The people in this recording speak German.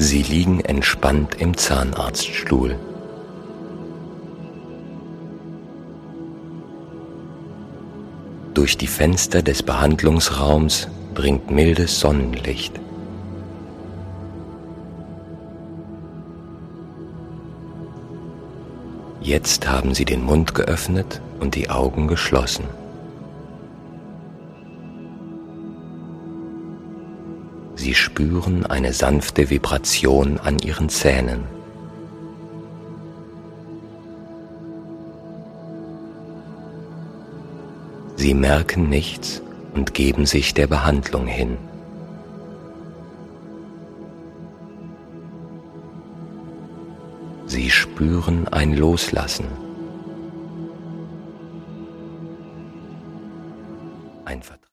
Sie liegen entspannt im Zahnarztstuhl. Durch die Fenster des Behandlungsraums dringt mildes Sonnenlicht. Jetzt haben Sie den Mund geöffnet und die Augen geschlossen. Sie spüren eine sanfte Vibration an Ihren Zähnen. Sie merken nichts und geben sich der Behandlung hin. Sie spüren ein Loslassen, ein Vertrauen.